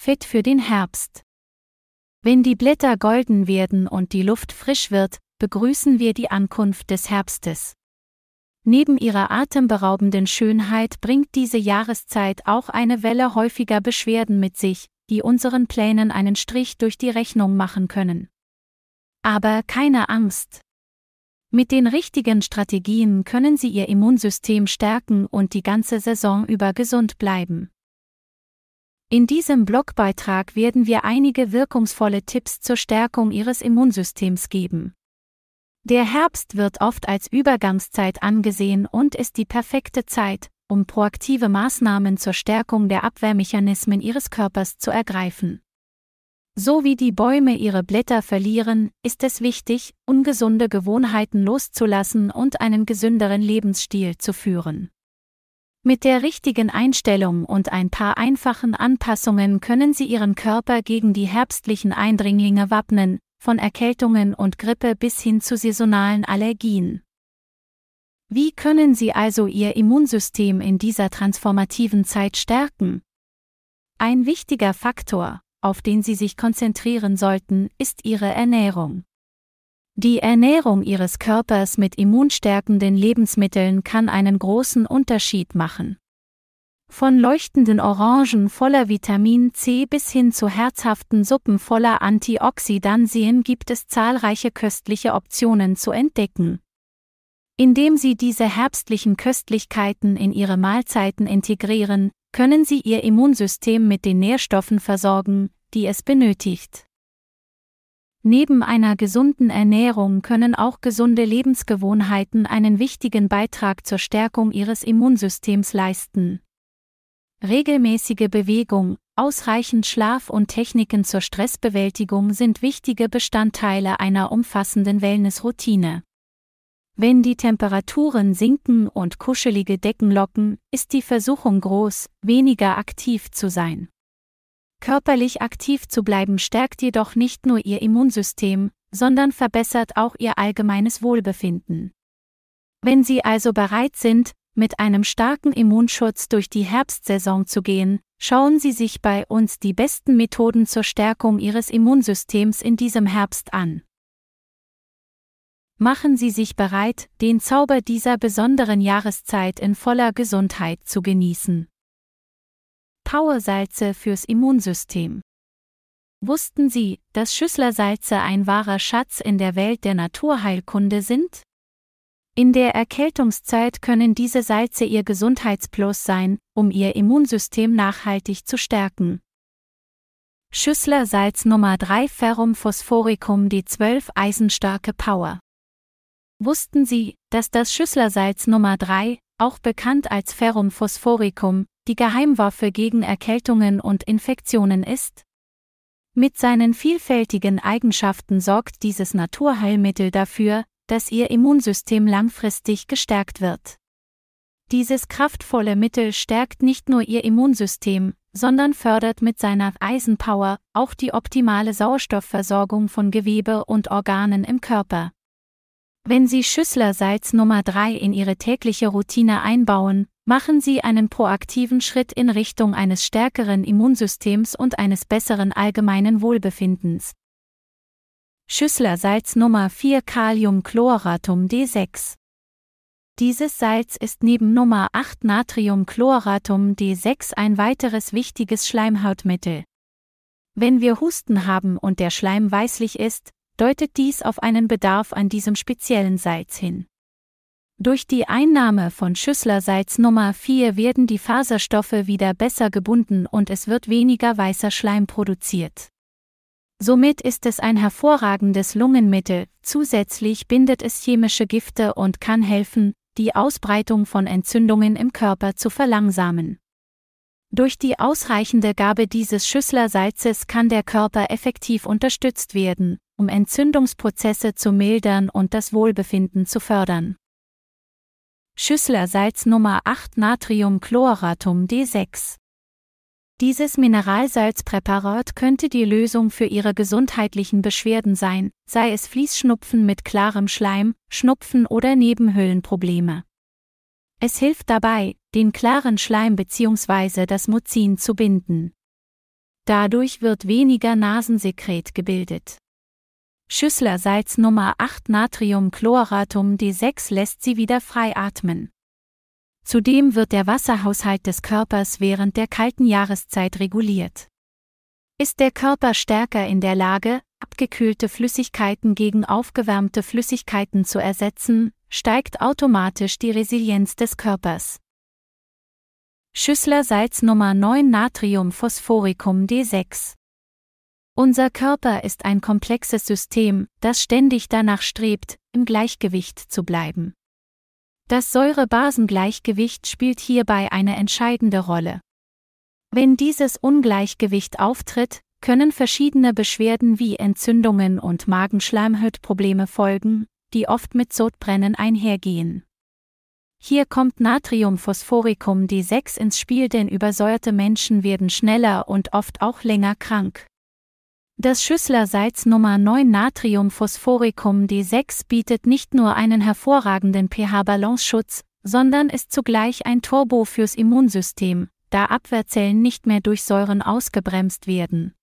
fit für den Herbst. Wenn die Blätter golden werden und die Luft frisch wird, begrüßen wir die Ankunft des Herbstes. Neben ihrer atemberaubenden Schönheit bringt diese Jahreszeit auch eine Welle häufiger Beschwerden mit sich, die unseren Plänen einen Strich durch die Rechnung machen können. Aber keine Angst. Mit den richtigen Strategien können Sie Ihr Immunsystem stärken und die ganze Saison über gesund bleiben. In diesem Blogbeitrag werden wir einige wirkungsvolle Tipps zur Stärkung Ihres Immunsystems geben. Der Herbst wird oft als Übergangszeit angesehen und ist die perfekte Zeit, um proaktive Maßnahmen zur Stärkung der Abwehrmechanismen Ihres Körpers zu ergreifen. So wie die Bäume ihre Blätter verlieren, ist es wichtig, ungesunde Gewohnheiten loszulassen und einen gesünderen Lebensstil zu führen. Mit der richtigen Einstellung und ein paar einfachen Anpassungen können Sie Ihren Körper gegen die herbstlichen Eindringlinge wappnen, von Erkältungen und Grippe bis hin zu saisonalen Allergien. Wie können Sie also Ihr Immunsystem in dieser transformativen Zeit stärken? Ein wichtiger Faktor, auf den Sie sich konzentrieren sollten, ist Ihre Ernährung. Die Ernährung Ihres Körpers mit immunstärkenden Lebensmitteln kann einen großen Unterschied machen. Von leuchtenden Orangen voller Vitamin C bis hin zu herzhaften Suppen voller Antioxidantien gibt es zahlreiche köstliche Optionen zu entdecken. Indem Sie diese herbstlichen Köstlichkeiten in Ihre Mahlzeiten integrieren, können Sie Ihr Immunsystem mit den Nährstoffen versorgen, die es benötigt. Neben einer gesunden Ernährung können auch gesunde Lebensgewohnheiten einen wichtigen Beitrag zur Stärkung Ihres Immunsystems leisten. Regelmäßige Bewegung, ausreichend Schlaf und Techniken zur Stressbewältigung sind wichtige Bestandteile einer umfassenden Wellnessroutine. Wenn die Temperaturen sinken und kuschelige Decken locken, ist die Versuchung groß, weniger aktiv zu sein. Körperlich aktiv zu bleiben stärkt jedoch nicht nur Ihr Immunsystem, sondern verbessert auch Ihr allgemeines Wohlbefinden. Wenn Sie also bereit sind, mit einem starken Immunschutz durch die Herbstsaison zu gehen, schauen Sie sich bei uns die besten Methoden zur Stärkung Ihres Immunsystems in diesem Herbst an. Machen Sie sich bereit, den Zauber dieser besonderen Jahreszeit in voller Gesundheit zu genießen. Powersalze fürs Immunsystem. Wussten Sie, dass Schüsslersalze ein wahrer Schatz in der Welt der Naturheilkunde sind? In der Erkältungszeit können diese Salze Ihr Gesundheitsplus sein, um Ihr Immunsystem nachhaltig zu stärken. Schüsslersalz Nummer 3 Ferrum phosphoricum D12 Eisenstarke Power. Wussten Sie, dass das Schüsslersalz Nummer 3, auch bekannt als Ferrum phosphoricum, die Geheimwaffe gegen Erkältungen und Infektionen ist? Mit seinen vielfältigen Eigenschaften sorgt dieses Naturheilmittel dafür, dass Ihr Immunsystem langfristig gestärkt wird. Dieses kraftvolle Mittel stärkt nicht nur Ihr Immunsystem, sondern fördert mit seiner Eisenpower auch die optimale Sauerstoffversorgung von Gewebe und Organen im Körper. Wenn Sie Schüsslersalz Nummer 3 in Ihre tägliche Routine einbauen, machen Sie einen proaktiven Schritt in Richtung eines stärkeren Immunsystems und eines besseren allgemeinen Wohlbefindens. Schüsslersalz Nummer 4 Kaliumchloratum D6. Dieses Salz ist neben Nummer 8 Natriumchloratum D6 ein weiteres wichtiges Schleimhautmittel. Wenn wir Husten haben und der Schleim weißlich ist, deutet dies auf einen Bedarf an diesem speziellen Salz hin. Durch die Einnahme von Schüsslersalz Nummer 4 werden die Faserstoffe wieder besser gebunden und es wird weniger weißer Schleim produziert. Somit ist es ein hervorragendes Lungenmittel, zusätzlich bindet es chemische Gifte und kann helfen, die Ausbreitung von Entzündungen im Körper zu verlangsamen. Durch die ausreichende Gabe dieses Schüsslersalzes kann der Körper effektiv unterstützt werden, um Entzündungsprozesse zu mildern und das Wohlbefinden zu fördern. Schüsslersalz Nummer 8 Natriumchloratum D6. Dieses Mineralsalzpräparat könnte die Lösung für Ihre gesundheitlichen Beschwerden sein, sei es Fließschnupfen mit klarem Schleim, Schnupfen oder Nebenhöhlenprobleme. Es hilft dabei, den klaren Schleim bzw. das Muzin zu binden. Dadurch wird weniger Nasensekret gebildet. Schüsslersalz Nummer 8 Natriumchloratum D6 lässt sie wieder frei atmen. Zudem wird der Wasserhaushalt des Körpers während der kalten Jahreszeit reguliert. Ist der Körper stärker in der Lage, abgekühlte Flüssigkeiten gegen aufgewärmte Flüssigkeiten zu ersetzen, steigt automatisch die Resilienz des Körpers. Schüsslersalz Nummer 9 Natriumphosphoricum D6. Unser Körper ist ein komplexes System, das ständig danach strebt, im Gleichgewicht zu bleiben. Das Säure-Basen-Gleichgewicht spielt hierbei eine entscheidende Rolle. Wenn dieses Ungleichgewicht auftritt, können verschiedene Beschwerden wie Entzündungen und Magenschleimhautprobleme folgen, die oft mit Sodbrennen einhergehen. Hier kommt Natriumphosphoricum D6 ins Spiel, denn übersäuerte Menschen werden schneller und oft auch länger krank. Das Schüsslersalz Nummer 9 Natriumphosphoricum D6 bietet nicht nur einen hervorragenden pH-Balanceschutz, sondern ist zugleich ein Turbo fürs Immunsystem, da Abwehrzellen nicht mehr durch Säuren ausgebremst werden.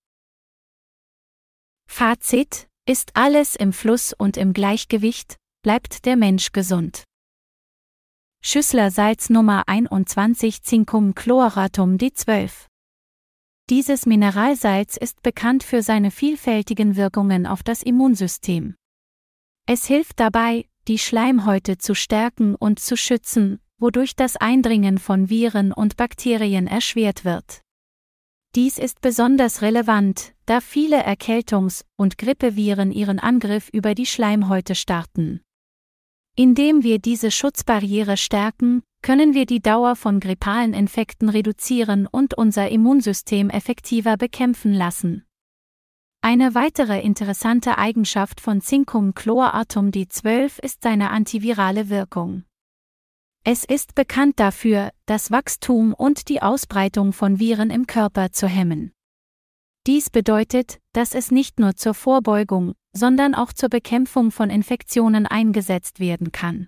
Fazit: Ist alles im Fluss und im Gleichgewicht, bleibt der Mensch gesund. Schüsslersalz Nummer 21 Zincumchloratum D12. Dieses Mineralsalz ist bekannt für seine vielfältigen Wirkungen auf das Immunsystem. Es hilft dabei, die Schleimhäute zu stärken und zu schützen, wodurch das Eindringen von Viren und Bakterien erschwert wird. Dies ist besonders relevant, da viele Erkältungs- und Grippeviren ihren Angriff über die Schleimhäute starten. Indem wir diese Schutzbarriere stärken, können wir die Dauer von grippalen Infekten reduzieren und unser Immunsystem effektiver bekämpfen lassen. Eine weitere interessante Eigenschaft von Zincumchloratum D12 ist seine antivirale Wirkung. Es ist bekannt dafür, das Wachstum und die Ausbreitung von Viren im Körper zu hemmen. Dies bedeutet, dass es nicht nur zur Vorbeugung, sondern auch zur Bekämpfung von Infektionen eingesetzt werden kann.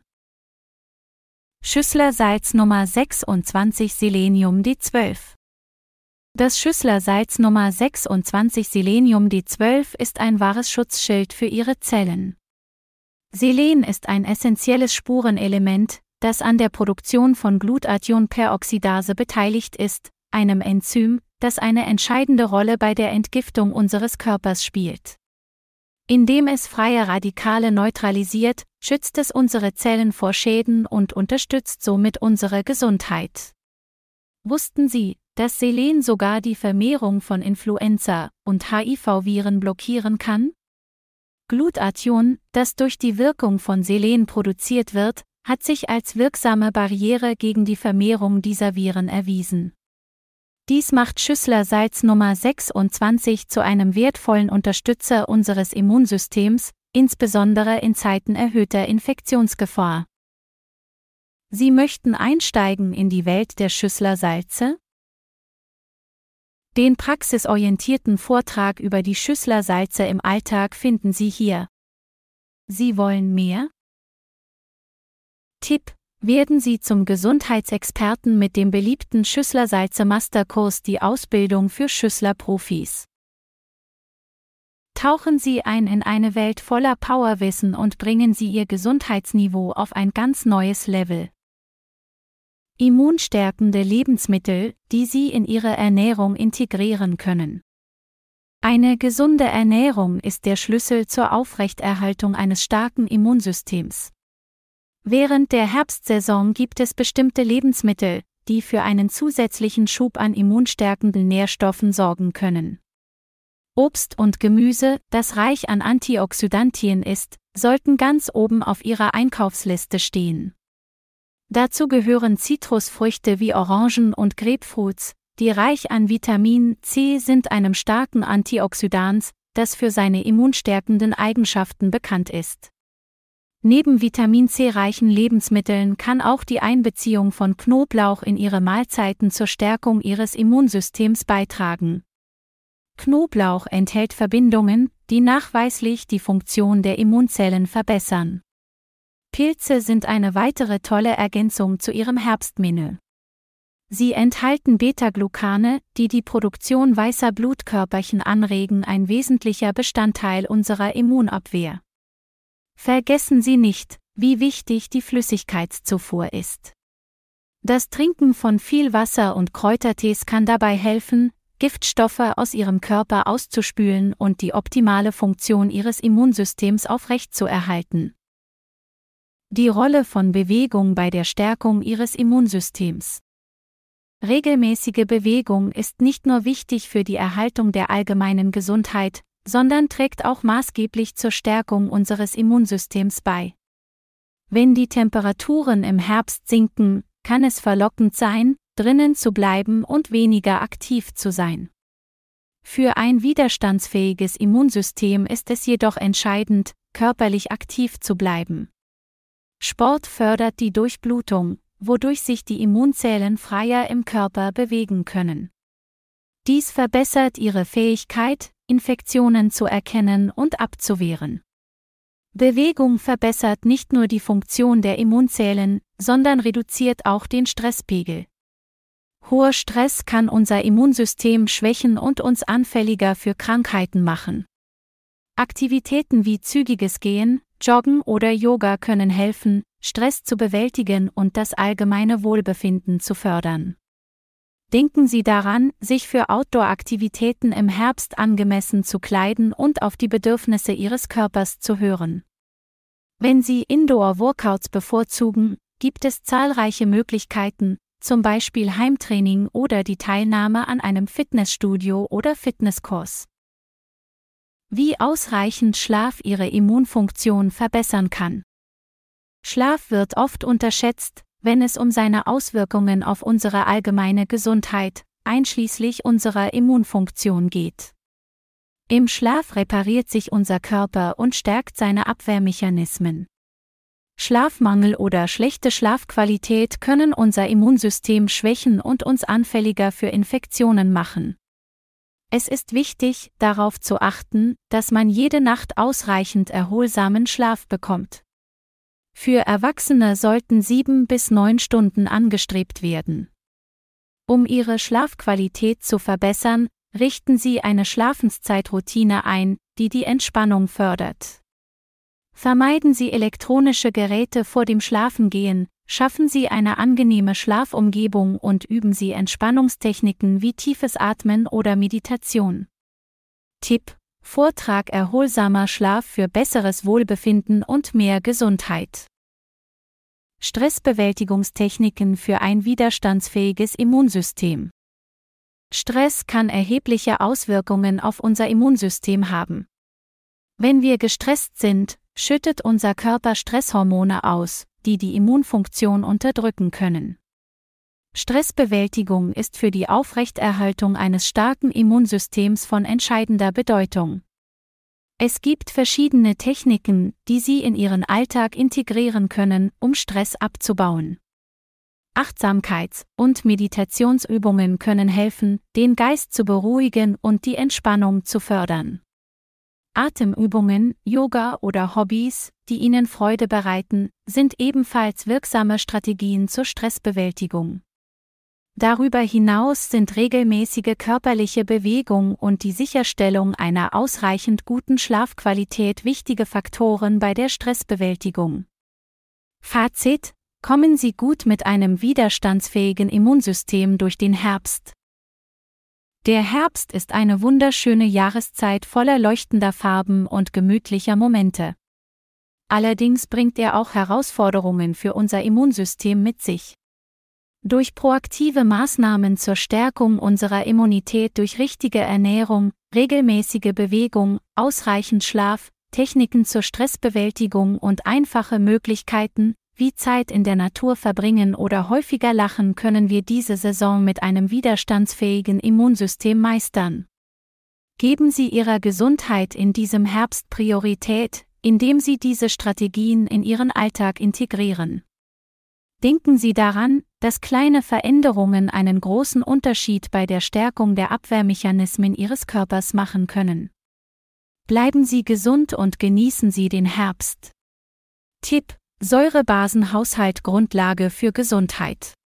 Schüsslersalz Nummer 26 Selenium D12. Das Schüsslersalz Nummer 26 Selenium D12 ist ein wahres Schutzschild für Ihre Zellen. Selen ist ein essentielles Spurenelement, das an der Produktion von Glutathion-Peroxidase beteiligt ist, einem Enzym, das eine entscheidende Rolle bei der Entgiftung unseres Körpers spielt. Indem es freie Radikale neutralisiert, schützt es unsere Zellen vor Schäden und unterstützt somit unsere Gesundheit. Wussten Sie, dass Selen sogar die Vermehrung von Influenza- und HIV-Viren blockieren kann? Glutathion, das durch die Wirkung von Selen produziert wird, hat sich als wirksame Barriere gegen die Vermehrung dieser Viren erwiesen. Dies macht Schüsslersalz Nummer 26 zu einem wertvollen Unterstützer unseres Immunsystems, insbesondere in Zeiten erhöhter Infektionsgefahr. Sie möchten einsteigen in die Welt der Schüsslersalze? Den praxisorientierten Vortrag über die Schüsslersalze im Alltag finden Sie hier. Sie wollen mehr? Tipp: Werden Sie zum Gesundheitsexperten mit dem beliebten Schüsslersalze Masterkurs, die Ausbildung für Schüssler-Profis. Tauchen Sie ein in eine Welt voller Powerwissen und bringen Sie Ihr Gesundheitsniveau auf ein ganz neues Level. Immunstärkende Lebensmittel, die Sie in Ihre Ernährung integrieren können. Eine gesunde Ernährung ist der Schlüssel zur Aufrechterhaltung eines starken Immunsystems. Während der Herbstsaison gibt es bestimmte Lebensmittel, die für einen zusätzlichen Schub an immunstärkenden Nährstoffen sorgen können. Obst und Gemüse, das reich an Antioxidantien ist, sollten ganz oben auf Ihrer Einkaufsliste stehen. Dazu gehören Zitrusfrüchte wie Orangen und Grapefruits, die reich an Vitamin C sind, einem starken Antioxidans, das für seine immunstärkenden Eigenschaften bekannt ist. Neben Vitamin C-reichen Lebensmitteln kann auch die Einbeziehung von Knoblauch in Ihre Mahlzeiten zur Stärkung Ihres Immunsystems beitragen. Knoblauch enthält Verbindungen, die nachweislich die Funktion der Immunzellen verbessern. Pilze sind eine weitere tolle Ergänzung zu Ihrem Herbstmenü. Sie enthalten Beta-Glucane, die die Produktion weißer Blutkörperchen anregen, ein wesentlicher Bestandteil unserer Immunabwehr. Vergessen Sie nicht, wie wichtig die Flüssigkeitszufuhr ist. Das Trinken von viel Wasser und Kräutertees kann dabei helfen, Giftstoffe aus Ihrem Körper auszuspülen und die optimale Funktion Ihres Immunsystems aufrechtzuerhalten. Die Rolle von Bewegung bei der Stärkung Ihres Immunsystems. Regelmäßige Bewegung ist nicht nur wichtig für die Erhaltung der allgemeinen Gesundheit, sondern trägt auch maßgeblich zur Stärkung unseres Immunsystems bei. Wenn die Temperaturen im Herbst sinken, kann es verlockend sein, drinnen zu bleiben und weniger aktiv zu sein. Für ein widerstandsfähiges Immunsystem ist es jedoch entscheidend, körperlich aktiv zu bleiben. Sport fördert die Durchblutung, wodurch sich die Immunzellen freier im Körper bewegen können. Dies verbessert ihre Fähigkeit, Infektionen zu erkennen und abzuwehren. Bewegung verbessert nicht nur die Funktion der Immunzellen, sondern reduziert auch den Stresspegel. Hoher Stress kann unser Immunsystem schwächen und uns anfälliger für Krankheiten machen. Aktivitäten wie zügiges Gehen, Joggen oder Yoga können helfen, Stress zu bewältigen und das allgemeine Wohlbefinden zu fördern. Denken Sie daran, sich für Outdoor-Aktivitäten im Herbst angemessen zu kleiden und auf die Bedürfnisse Ihres Körpers zu hören. Wenn Sie Indoor-Workouts bevorzugen, gibt es zahlreiche Möglichkeiten, zum Beispiel Heimtraining oder die Teilnahme an einem Fitnessstudio oder Fitnesskurs. Wie ausreichend Schlaf Ihre Immunfunktion verbessern kann. Schlaf wird oft unterschätzt, wenn es um seine Auswirkungen auf unsere allgemeine Gesundheit, einschließlich unserer Immunfunktion geht. Im Schlaf repariert sich unser Körper und stärkt seine Abwehrmechanismen. Schlafmangel oder schlechte Schlafqualität können unser Immunsystem schwächen und uns anfälliger für Infektionen machen. Es ist wichtig, darauf zu achten, dass man jede Nacht ausreichend erholsamen Schlaf bekommt. Für Erwachsene sollten 7 bis 9 Stunden angestrebt werden. Um Ihre Schlafqualität zu verbessern, richten Sie eine Schlafenszeitroutine ein, die die Entspannung fördert. Vermeiden Sie elektronische Geräte vor dem Schlafengehen, schaffen Sie eine angenehme Schlafumgebung und üben Sie Entspannungstechniken wie tiefes Atmen oder Meditation. Tipp: Vortrag: erholsamer Schlaf für besseres Wohlbefinden und mehr Gesundheit. Stressbewältigungstechniken für ein widerstandsfähiges Immunsystem. Stress kann erhebliche Auswirkungen auf unser Immunsystem haben. Wenn wir gestresst sind, schüttet unser Körper Stresshormone aus, die die Immunfunktion unterdrücken können. Stressbewältigung ist für die Aufrechterhaltung eines starken Immunsystems von entscheidender Bedeutung. Es gibt verschiedene Techniken, die Sie in Ihren Alltag integrieren können, um Stress abzubauen. Achtsamkeits- und Meditationsübungen können helfen, den Geist zu beruhigen und die Entspannung zu fördern. Atemübungen, Yoga oder Hobbys, die Ihnen Freude bereiten, sind ebenfalls wirksame Strategien zur Stressbewältigung. Darüber hinaus sind regelmäßige körperliche Bewegung und die Sicherstellung einer ausreichend guten Schlafqualität wichtige Faktoren bei der Stressbewältigung. Fazit: Kommen Sie gut mit einem widerstandsfähigen Immunsystem durch den Herbst. Der Herbst ist eine wunderschöne Jahreszeit voller leuchtender Farben und gemütlicher Momente. Allerdings bringt er auch Herausforderungen für unser Immunsystem mit sich. Durch proaktive Maßnahmen zur Stärkung unserer Immunität durch richtige Ernährung, regelmäßige Bewegung, ausreichend Schlaf, Techniken zur Stressbewältigung und einfache Möglichkeiten, wie Zeit in der Natur verbringen oder häufiger lachen, können wir diese Saison mit einem widerstandsfähigen Immunsystem meistern. Geben Sie Ihrer Gesundheit in diesem Herbst Priorität, indem Sie diese Strategien in Ihren Alltag integrieren. Denken Sie daran, dass kleine Veränderungen einen großen Unterschied bei der Stärkung der Abwehrmechanismen Ihres Körpers machen können. Bleiben Sie gesund und genießen Sie den Herbst. Tipp: Säurebasenhaushalt: Grundlage für Gesundheit.